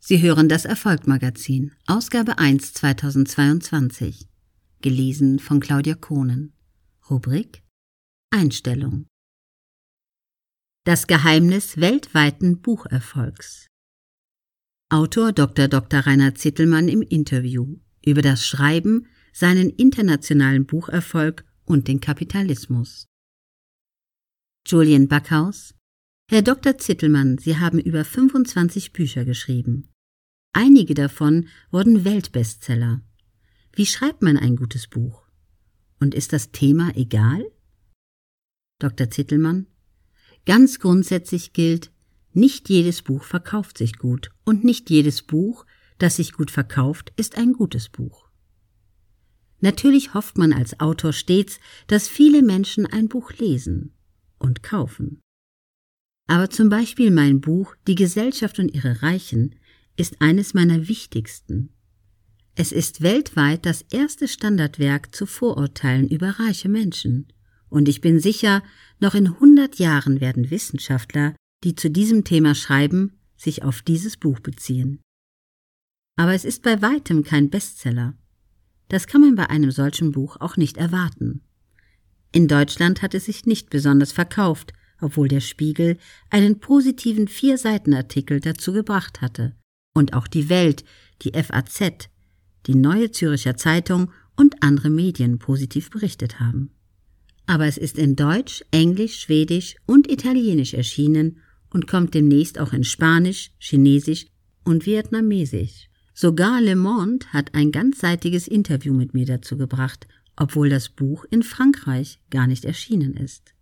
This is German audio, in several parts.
Sie hören das Erfolg-Magazin, Ausgabe 1 2022, gelesen von Claudia Kohnen. Rubrik Einstellung. Das Geheimnis weltweiten Bucherfolgs. Autor Dr. Reinhard Zittelmann im Interview über das Schreiben, seinen internationalen Bucherfolg und den Kapitalismus. Julian Backhaus: Herr Dr. Zittelmann, Sie haben über 25 Bücher geschrieben. Einige davon wurden Weltbestseller. Wie schreibt man ein gutes Buch? Und ist das Thema egal? Dr. Zittelmann: Ganz grundsätzlich gilt, nicht jedes Buch verkauft sich gut und nicht jedes Buch, das sich gut verkauft, ist ein gutes Buch. Natürlich hofft man als Autor stets, dass viele Menschen ein Buch lesen und kaufen. Aber zum Beispiel mein Buch »Die Gesellschaft und ihre Reichen« ist eines meiner wichtigsten. Es ist weltweit das erste Standardwerk zu Vorurteilen über reiche Menschen. Und ich bin sicher, noch in 100 Jahren werden Wissenschaftler, die zu diesem Thema schreiben, sich auf dieses Buch beziehen. Aber es ist bei weitem kein Bestseller. Das kann man bei einem solchen Buch auch nicht erwarten. In Deutschland hat es sich nicht besonders verkauft, obwohl der Spiegel einen positiven 4-Seiten-Artikel dazu gebracht hatte. Und auch die Welt, die FAZ, die Neue Zürcher Zeitung und andere Medien positiv berichtet haben. Aber es ist in Deutsch, Englisch, Schwedisch und Italienisch erschienen und kommt demnächst auch in Spanisch, Chinesisch und Vietnamesisch. Sogar Le Monde hat ein ganzseitiges Interview mit mir dazu gebracht, obwohl das Buch in Frankreich gar nicht erschienen ist.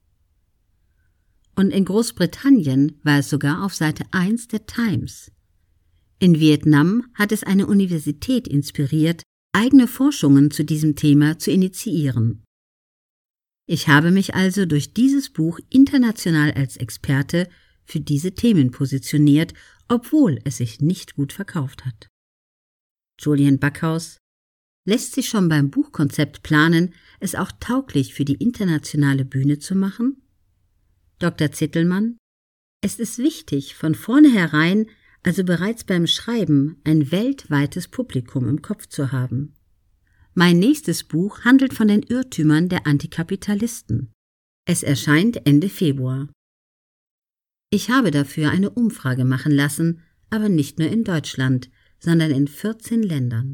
Und in Großbritannien war es sogar auf Seite 1 der Times. In Vietnam hat es eine Universität inspiriert, eigene Forschungen zu diesem Thema zu initiieren. Ich habe mich also durch dieses Buch international als Experte für diese Themen positioniert, obwohl es sich nicht gut verkauft hat. Julian Backhaus: Lässt sich schon beim Buchkonzept planen, es auch tauglich für die internationale Bühne zu machen? Dr. Zittelmann: Es ist wichtig, von vornherein, also bereits beim Schreiben, ein weltweites Publikum im Kopf zu haben. Mein nächstes Buch handelt von den Irrtümern der Antikapitalisten. Es erscheint Ende Februar. Ich habe dafür eine Umfrage machen lassen, aber nicht nur in Deutschland, sondern in 14 Ländern.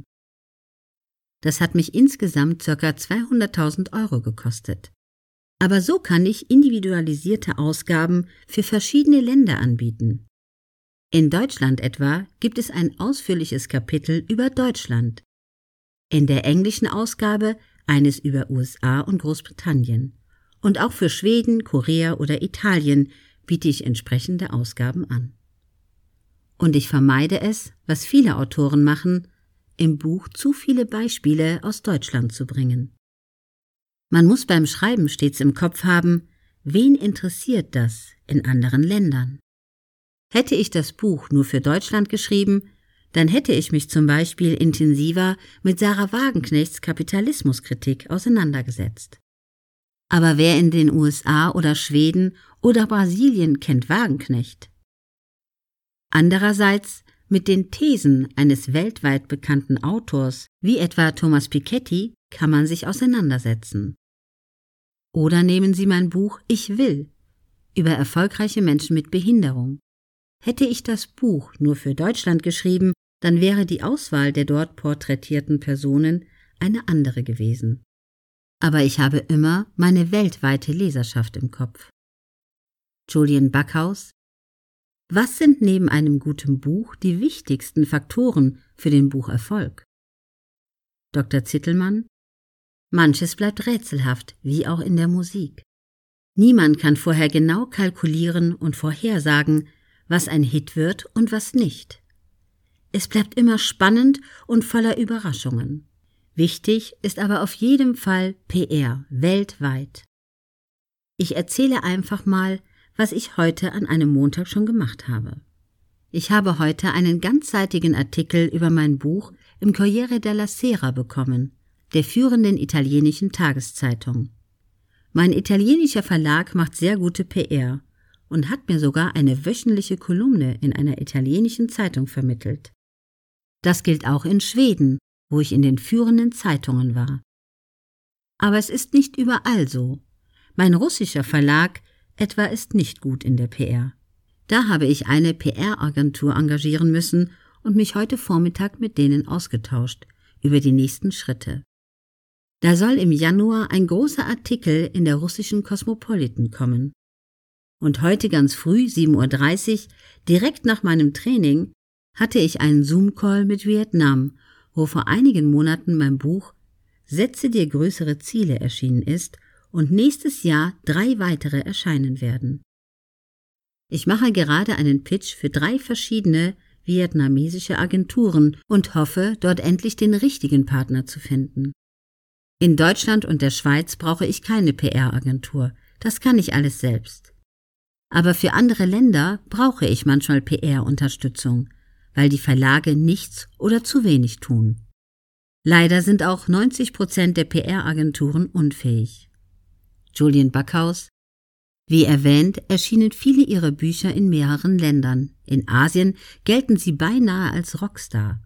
Das hat mich insgesamt ca. 200.000 € gekostet. Aber so kann ich individualisierte Ausgaben für verschiedene Länder anbieten. In Deutschland etwa gibt es ein ausführliches Kapitel über Deutschland. In der englischen Ausgabe eines über USA und Großbritannien. Und auch für Schweden, Korea oder Italien biete ich entsprechende Ausgaben an. Und ich vermeide es, was viele Autoren machen, im Buch zu viele Beispiele aus Deutschland zu bringen. Man muss beim Schreiben stets im Kopf haben, wen interessiert das in anderen Ländern? Hätte ich das Buch nur für Deutschland geschrieben, dann hätte ich mich zum Beispiel intensiver mit Sarah Wagenknechts Kapitalismuskritik auseinandergesetzt. Aber wer in den USA oder Schweden oder Brasilien kennt Wagenknecht? Andererseits, mit den Thesen eines weltweit bekannten Autors, wie etwa Thomas Piketty, kann man sich auseinandersetzen. Oder nehmen Sie mein Buch »Ich will« über erfolgreiche Menschen mit Behinderung. Hätte ich das Buch nur für Deutschland geschrieben, dann wäre die Auswahl der dort porträtierten Personen eine andere gewesen. Aber ich habe immer meine weltweite Leserschaft im Kopf. Julian Backhaus: Was sind neben einem guten Buch die wichtigsten Faktoren für den Bucherfolg? Dr. Zittelmann: Manches bleibt rätselhaft, wie auch in der Musik. Niemand kann vorher genau kalkulieren und vorhersagen, was ein Hit wird und was nicht. Es bleibt immer spannend und voller Überraschungen. Wichtig ist aber auf jeden Fall PR weltweit. Ich erzähle einfach mal, was ich heute an einem Montag schon gemacht habe. Ich habe heute einen ganzseitigen Artikel über mein Buch im Corriere della Sera bekommen, der führenden italienischen Tageszeitung. Mein italienischer Verlag macht sehr gute PR und hat mir sogar eine wöchentliche Kolumne in einer italienischen Zeitung vermittelt. Das gilt auch in Schweden, wo ich in den führenden Zeitungen war. Aber es ist nicht überall so. Mein russischer Verlag etwa ist nicht gut in der PR. Da habe ich eine PR-Agentur engagieren müssen und mich heute Vormittag mit denen ausgetauscht über die nächsten Schritte. Da soll im Januar ein großer Artikel in der russischen Cosmopolitan kommen. Und heute ganz früh, 7:30 Uhr, direkt nach meinem Training, hatte ich einen Zoom-Call mit Vietnam, wo vor einigen Monaten mein Buch »Setze dir größere Ziele« erschienen ist und nächstes Jahr 3 weitere erscheinen werden. Ich mache gerade einen Pitch für 3 verschiedene vietnamesische Agenturen und hoffe, dort endlich den richtigen Partner zu finden. In Deutschland und der Schweiz brauche ich keine PR-Agentur, das kann ich alles selbst. Aber für andere Länder brauche ich manchmal PR-Unterstützung, weil die Verlage nichts oder zu wenig tun. Leider sind auch 90% der PR-Agenturen unfähig. Julian Backhaus: Wie erwähnt, erschienen viele ihrer Bücher in mehreren Ländern. In Asien gelten sie beinahe als Rockstar.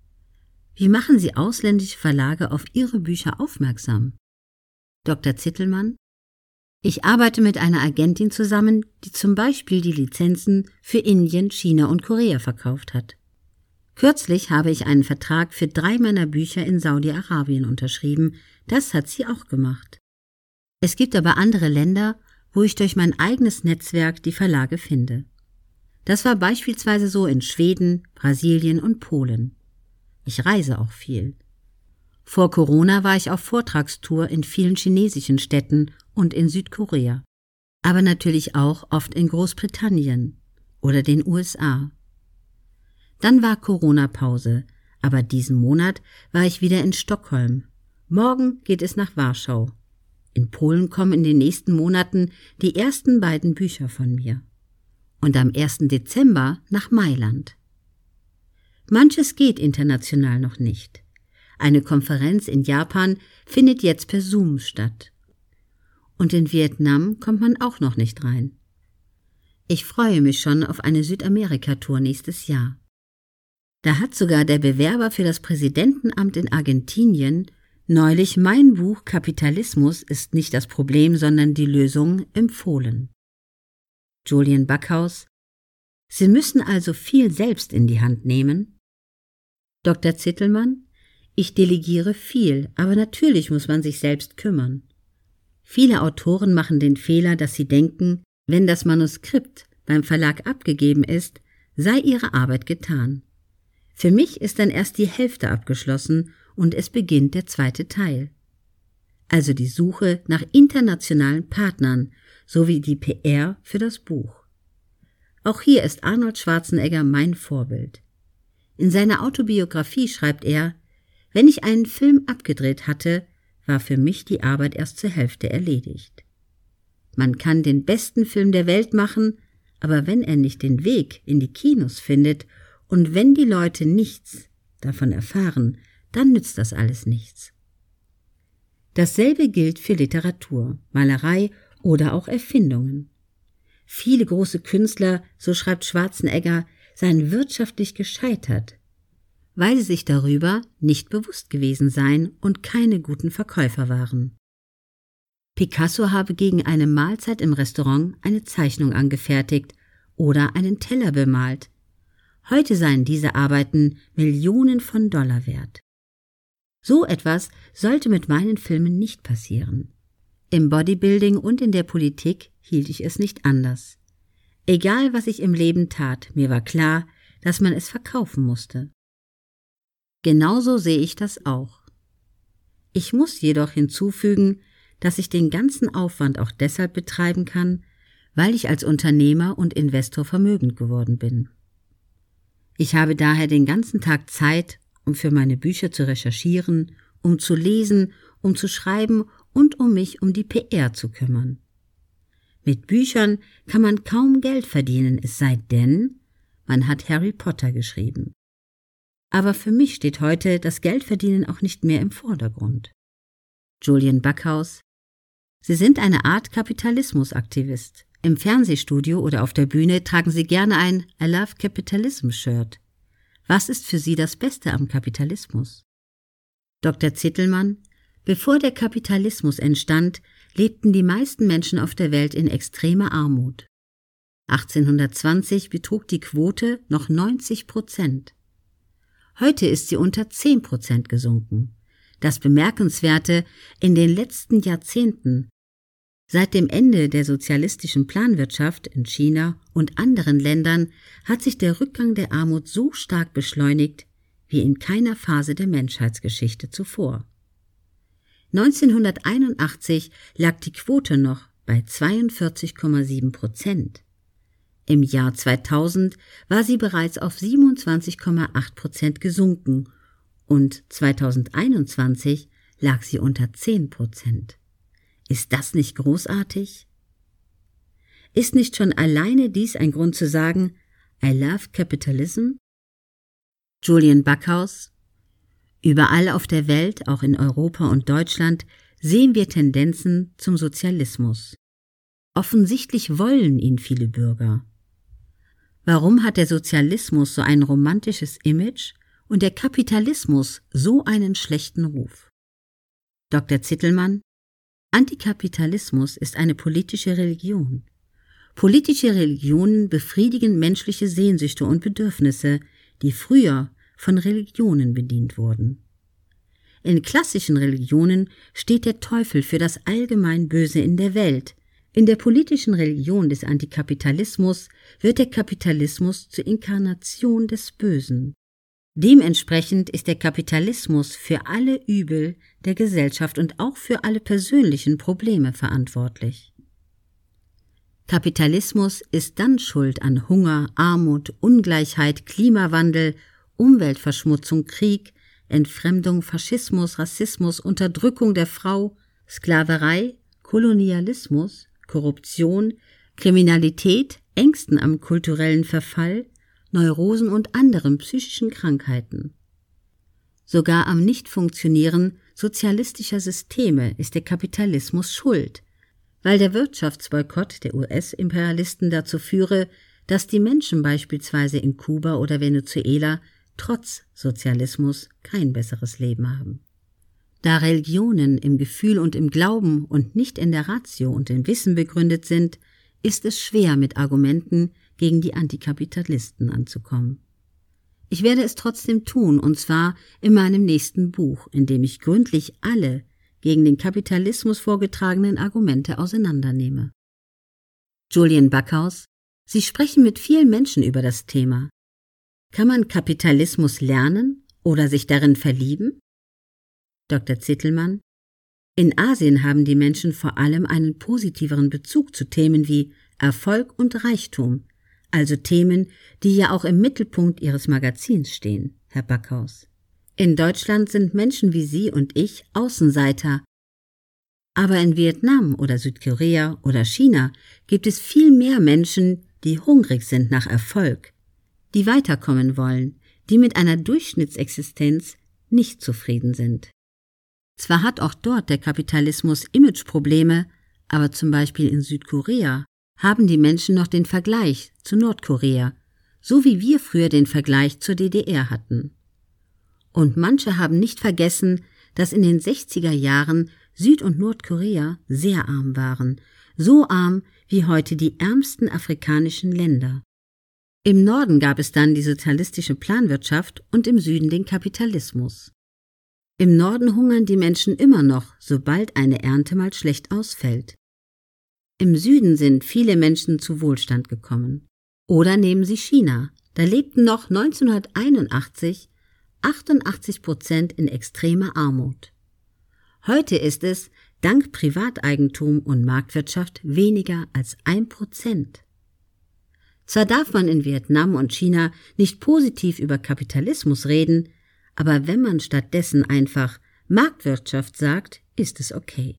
Wie machen Sie ausländische Verlage auf Ihre Bücher aufmerksam? Dr. Zittelmann: Ich arbeite mit einer Agentin zusammen, die zum Beispiel die Lizenzen für Indien, China und Korea verkauft hat. Kürzlich habe ich einen Vertrag für 3 meiner Bücher in Saudi-Arabien unterschrieben. Das hat sie auch gemacht. Es gibt aber andere Länder, wo ich durch mein eigenes Netzwerk die Verlage finde. Das war beispielsweise so in Schweden, Brasilien und Polen. Ich reise auch viel. Vor Corona war ich auf Vortragstour in vielen chinesischen Städten und in Südkorea, aber natürlich auch oft in Großbritannien oder den USA. Dann war Corona-Pause, aber diesen Monat war ich wieder in Stockholm. Morgen geht es nach Warschau. In Polen kommen in den nächsten Monaten die ersten 2 Bücher von mir. Und am 1. Dezember nach Mailand. Manches geht international noch nicht. Eine Konferenz in Japan findet jetzt per Zoom statt. Und in Vietnam kommt man auch noch nicht rein. Ich freue mich schon auf eine Südamerika-Tour nächstes Jahr. Da hat sogar der Bewerber für das Präsidentenamt in Argentinien neulich mein Buch »Kapitalismus ist nicht das Problem, sondern die Lösung« empfohlen. Julian Backhaus: Sie müssen also viel selbst in die Hand nehmen? Dr. Zittelmann: Ich delegiere viel, aber natürlich muss man sich selbst kümmern. Viele Autoren machen den Fehler, dass sie denken, wenn das Manuskript beim Verlag abgegeben ist, sei ihre Arbeit getan. Für mich ist dann erst die Hälfte abgeschlossen und es beginnt der 2. Teil. Also die Suche nach internationalen Partnern sowie die PR für das Buch. Auch hier ist Arnold Schwarzenegger mein Vorbild. In seiner Autobiografie schreibt er: Wenn ich einen Film abgedreht hatte, war für mich die Arbeit erst zur Hälfte erledigt. Man kann den besten Film der Welt machen, aber wenn er nicht den Weg in die Kinos findet und wenn die Leute nichts davon erfahren, dann nützt das alles nichts. Dasselbe gilt für Literatur, Malerei oder auch Erfindungen. Viele große Künstler, so schreibt Schwarzenegger, seien wirtschaftlich gescheitert, weil sie sich darüber nicht bewusst gewesen seien und keine guten Verkäufer waren. Picasso habe gegen eine Mahlzeit im Restaurant eine Zeichnung angefertigt oder einen Teller bemalt. Heute seien diese Arbeiten Millionen von Dollar wert. So etwas sollte mit meinen Filmen nicht passieren. Im Bodybuilding und in der Politik hielt ich es nicht anders. Egal, was ich im Leben tat, mir war klar, dass man es verkaufen musste. Genauso sehe ich das auch. Ich muss jedoch hinzufügen, dass ich den ganzen Aufwand auch deshalb betreiben kann, weil ich als Unternehmer und Investor vermögend geworden bin. Ich habe daher den ganzen Tag Zeit, um für meine Bücher zu recherchieren, um zu lesen, um zu schreiben und um mich um die PR zu kümmern. Mit Büchern kann man kaum Geld verdienen, es sei denn, man hat Harry Potter geschrieben. Aber für mich steht heute das Geldverdienen auch nicht mehr im Vordergrund. Julian Backhaus: Sie sind eine Art Kapitalismusaktivist. Im Fernsehstudio oder auf der Bühne tragen Sie gerne ein I Love Capitalism Shirt. Was ist für Sie das Beste am Kapitalismus? Dr. Zittelmann: Bevor der Kapitalismus entstand, lebten die meisten Menschen auf der Welt in extremer Armut. 1820 betrug die Quote noch 90%. Heute ist sie unter 10% gesunken. Das Bemerkenswerte: in den letzten Jahrzehnten, seit dem Ende der sozialistischen Planwirtschaft in China und anderen Ländern, hat sich der Rückgang der Armut so stark beschleunigt wie in keiner Phase der Menschheitsgeschichte zuvor. 1981 lag die Quote noch bei 42,7%. Im Jahr 2000 war sie bereits auf 27,8% gesunken und 2021 lag sie unter 10%. Ist das nicht großartig? Ist nicht schon alleine dies ein Grund zu sagen, I love capitalism? Julian Backhaus: Überall auf der Welt, auch in Europa und Deutschland, sehen wir Tendenzen zum Sozialismus. Offensichtlich wollen ihn viele Bürger. Warum hat der Sozialismus so ein romantisches Image und der Kapitalismus so einen schlechten Ruf? Dr. Zittelmann: Antikapitalismus ist eine politische Religion. Politische Religionen befriedigen menschliche Sehnsüchte und Bedürfnisse, die früher von Religionen bedient wurden. In klassischen Religionen steht der Teufel für das allgemein Böse in der Welt. In der politischen Religion des Antikapitalismus wird der Kapitalismus zur Inkarnation des Bösen. Dementsprechend ist der Kapitalismus für alle Übel der Gesellschaft und auch für alle persönlichen Probleme verantwortlich. Kapitalismus ist dann schuld an Hunger, Armut, Ungleichheit, Klimawandel, Umweltverschmutzung, Krieg, Entfremdung, Faschismus, Rassismus, Unterdrückung der Frau, Sklaverei, Kolonialismus, Korruption, Kriminalität, Ängsten am kulturellen Verfall, Neurosen und anderen psychischen Krankheiten. Sogar am Nichtfunktionieren sozialistischer Systeme ist der Kapitalismus schuld, weil der Wirtschaftsboykott der US-Imperialisten dazu führe, dass die Menschen beispielsweise in Kuba oder Venezuela trotz Sozialismus kein besseres Leben haben. Da Religionen im Gefühl und im Glauben und nicht in der Ratio und im Wissen begründet sind, ist es schwer, mit Argumenten gegen die Antikapitalisten anzukommen. Ich werde es trotzdem tun, und zwar in meinem nächsten Buch, in dem ich gründlich alle gegen den Kapitalismus vorgetragenen Argumente auseinandernehme. Julian Backhaus: Sie sprechen mit vielen Menschen über das Thema. Kann man Kapitalismus lernen oder sich darin verlieben? Dr. Zittelmann: In Asien haben die Menschen vor allem einen positiveren Bezug zu Themen wie Erfolg und Reichtum, also Themen, die ja auch im Mittelpunkt Ihres Magazins stehen, Herr Backhaus. In Deutschland sind Menschen wie Sie und ich Außenseiter, aber in Vietnam oder Südkorea oder China gibt es viel mehr Menschen, die hungrig sind nach Erfolg, die weiterkommen wollen, die mit einer Durchschnittsexistenz nicht zufrieden sind. Zwar hat auch dort der Kapitalismus Imageprobleme, aber zum Beispiel in Südkorea haben die Menschen noch den Vergleich zu Nordkorea, so wie wir früher den Vergleich zur DDR hatten. Und manche haben nicht vergessen, dass in den 60er Jahren Süd- und Nordkorea sehr arm waren, so arm wie heute die ärmsten afrikanischen Länder. Im Norden gab es dann die sozialistische Planwirtschaft und im Süden den Kapitalismus. Im Norden hungern die Menschen immer noch, sobald eine Ernte mal schlecht ausfällt. Im Süden sind viele Menschen zu Wohlstand gekommen. Oder nehmen Sie China. Da lebten noch 1981 88% in extremer Armut. Heute ist es, dank Privateigentum und Marktwirtschaft, weniger als 1%. Zwar darf man in Vietnam und China nicht positiv über Kapitalismus reden, aber wenn man stattdessen einfach Marktwirtschaft sagt, ist es okay.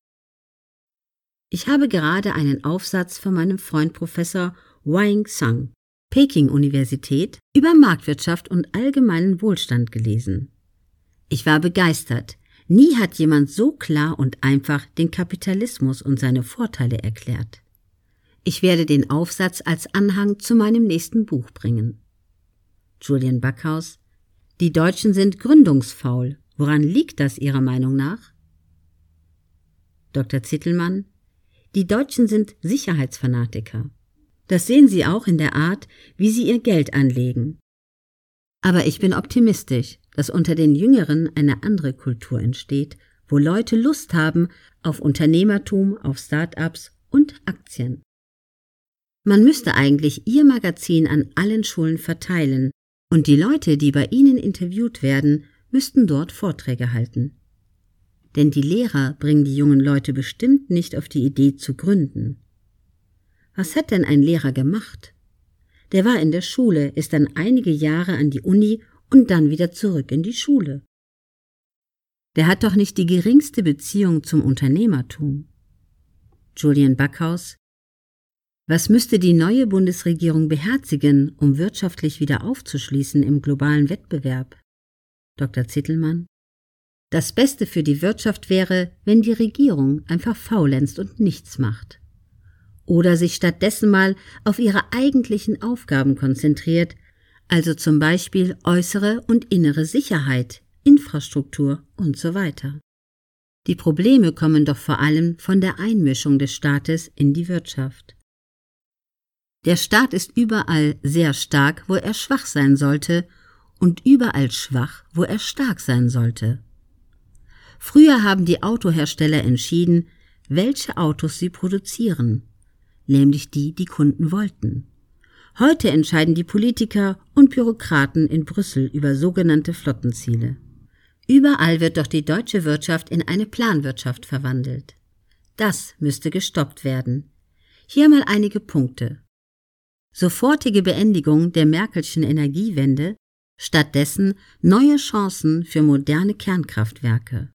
Ich habe gerade einen Aufsatz von meinem Freund Professor Wang Sang, Peking-Universität, über Marktwirtschaft und allgemeinen Wohlstand gelesen. Ich war begeistert. Nie hat jemand so klar und einfach den Kapitalismus und seine Vorteile erklärt. Ich werde den Aufsatz als Anhang zu meinem nächsten Buch bringen. Julian Backhaus: Die Deutschen sind gründungsfaul. Woran liegt das Ihrer Meinung nach? Dr. Zittelmann: Die Deutschen sind Sicherheitsfanatiker. Das sehen Sie auch in der Art, wie sie ihr Geld anlegen. Aber ich bin optimistisch, dass unter den Jüngeren eine andere Kultur entsteht, wo Leute Lust haben auf Unternehmertum, auf Start-ups und Aktien. Man müsste eigentlich Ihr Magazin an allen Schulen verteilen und die Leute, die bei Ihnen interviewt werden, müssten dort Vorträge halten. Denn die Lehrer bringen die jungen Leute bestimmt nicht auf die Idee zu gründen. Was hat denn ein Lehrer gemacht? Der war in der Schule, ist dann einige Jahre an die Uni und dann wieder zurück in die Schule. Der hat doch nicht die geringste Beziehung zum Unternehmertum. Julian Backhaus: Was müsste die neue Bundesregierung beherzigen, um wirtschaftlich wieder aufzuschließen im globalen Wettbewerb? Dr. Zittelmann: Das Beste für die Wirtschaft wäre, wenn die Regierung einfach faulenzt und nichts macht. Oder sich stattdessen mal auf ihre eigentlichen Aufgaben konzentriert, also zum Beispiel äußere und innere Sicherheit, Infrastruktur und so weiter. Die Probleme kommen doch vor allem von der Einmischung des Staates in die Wirtschaft. Der Staat ist überall sehr stark, wo er schwach sein sollte, und überall schwach, wo er stark sein sollte. Früher haben die Autohersteller entschieden, welche Autos sie produzieren, nämlich die Kunden wollten. Heute entscheiden die Politiker und Bürokraten in Brüssel über sogenannte Flottenziele. Überall wird doch die deutsche Wirtschaft in eine Planwirtschaft verwandelt. Das müsste gestoppt werden. Hier mal einige Punkte. Sofortige Beendigung der Merkelschen Energiewende, stattdessen neue Chancen für moderne Kernkraftwerke.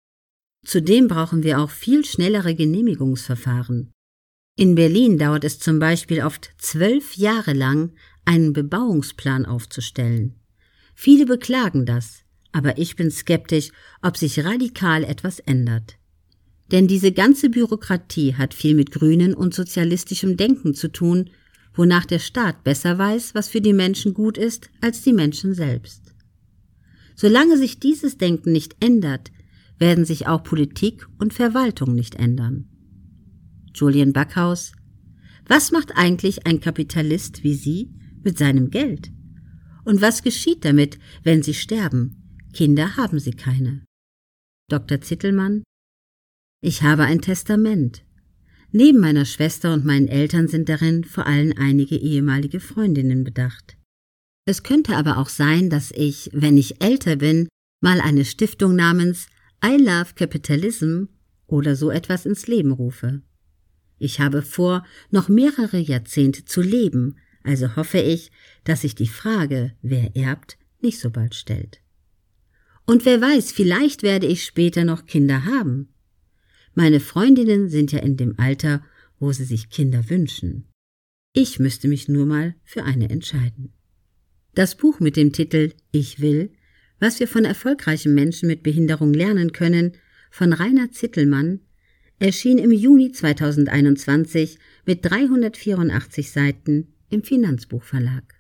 Zudem brauchen wir auch viel schnellere Genehmigungsverfahren. In Berlin dauert es zum Beispiel oft 12 Jahre lang, einen Bebauungsplan aufzustellen. Viele beklagen das, aber ich bin skeptisch, ob sich radikal etwas ändert. Denn diese ganze Bürokratie hat viel mit grünen und sozialistischem Denken zu tun, wonach der Staat besser weiß, was für die Menschen gut ist, als die Menschen selbst. Solange sich dieses Denken nicht ändert, werden sich auch Politik und Verwaltung nicht ändern. Julian Backhaus: Was macht eigentlich ein Kapitalist wie Sie mit seinem Geld? Und was geschieht damit, wenn Sie sterben? Kinder haben Sie keine. Dr. Zittelmann: Ich habe ein Testament. Neben meiner Schwester und meinen Eltern sind darin vor allem einige ehemalige Freundinnen bedacht. Es könnte aber auch sein, dass ich, wenn ich älter bin, mal eine Stiftung namens I Love Capitalism oder so etwas ins Leben rufe. Ich habe vor, noch mehrere Jahrzehnte zu leben, also hoffe ich, dass sich die Frage, wer erbt, nicht so bald stellt. Und wer weiß, vielleicht werde ich später noch Kinder haben. Meine Freundinnen sind ja in dem Alter, wo sie sich Kinder wünschen. Ich müsste mich nur mal für eine entscheiden. Das Buch mit dem Titel Ich will, was wir von erfolgreichen Menschen mit Behinderung lernen können, von Rainer Zittelmann, erschien im Juni 2021 mit 384 Seiten im Finanzbuchverlag.